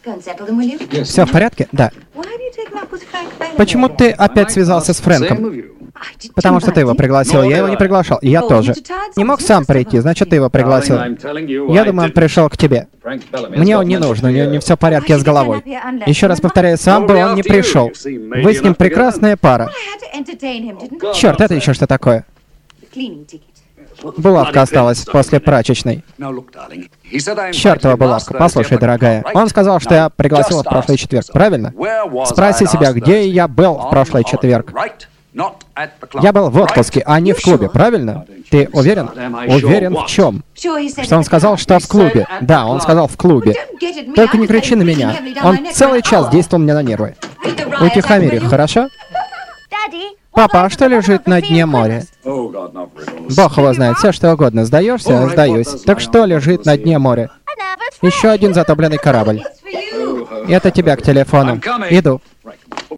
Все в порядке? Да. Почему ты опять связался с Фрэнком? Потому что ты его пригласил, я его не приглашал. И я тоже. Не мог сам прийти, значит, ты его пригласил. Я думаю, он пришел к тебе. Мне он не нужен, у него не все в порядке с головой. Еще раз повторяю, сам бы он не пришел. Вы с ним прекрасная пара. Черт, это еще что такое? Булавка осталась после прачечной. Чёртова булавка. Послушай, дорогая. Он сказал, что я пригласил его в прошлый четверг, правильно? Спроси себя, где я был в прошлый четверг. Я был в отпуске, а не в клубе, правильно? Ты уверен? Уверен в чем? Что он сказал, что в клубе. Да, он сказал в клубе. Только не кричи на меня. Он целый час действовал мне на нервы. Утихомирь их, хорошо? Папа, а что лежит на дне моря? Бог его знает, все что угодно. Сдаешься? Сдаюсь. Так что лежит на дне моря? Еще один затопленный корабль. Это тебя к телефону. Иду.